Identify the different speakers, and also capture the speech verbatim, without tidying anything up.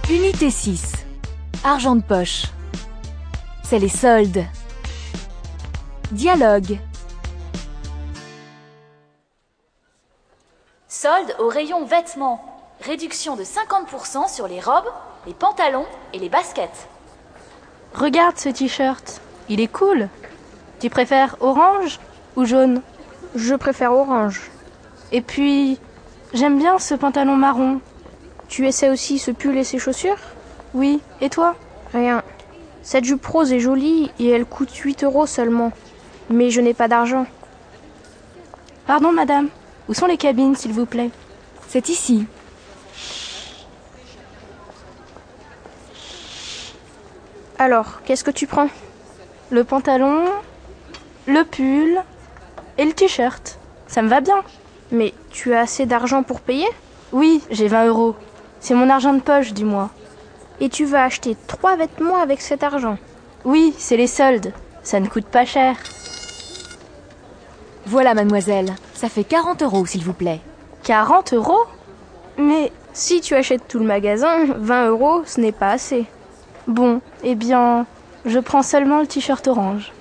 Speaker 1: Unité six. Argent de poche. C'est les soldes. Dialogue.
Speaker 2: Soldes au rayon vêtements. Réduction de cinquante pour cent sur les robes, les pantalons et les baskets.
Speaker 3: Regarde ce t-shirt, il est cool. Tu préfères orange ou jaune?
Speaker 4: Je préfère orange.
Speaker 3: Et puis, j'aime bien ce pantalon marron.
Speaker 4: Tu essaies aussi ce pull et ces chaussures?
Speaker 3: Oui, et toi?
Speaker 4: Rien. Cette jupe rose est jolie et elle coûte huit euros seulement. Mais je n'ai pas d'argent.
Speaker 3: Pardon, madame, où sont les cabines, s'il vous plaît?
Speaker 1: C'est ici.
Speaker 4: Alors, qu'est-ce que tu prends?
Speaker 3: Le pantalon, le pull et le t-shirt. Ça me va bien.
Speaker 4: Mais tu as assez d'argent pour payer?
Speaker 3: Oui, j'ai vingt euros. C'est mon argent de poche du mois.
Speaker 4: Et tu vas acheter trois vêtements avec cet argent?
Speaker 3: Oui, c'est les soldes. Ça ne coûte pas cher.
Speaker 1: Voilà, mademoiselle. Ça fait quarante euros, s'il vous plaît.
Speaker 3: quarante euros? Mais
Speaker 4: si tu achètes tout le magasin, vingt euros, ce n'est pas assez.
Speaker 3: Bon, eh bien, je prends seulement le t-shirt orange.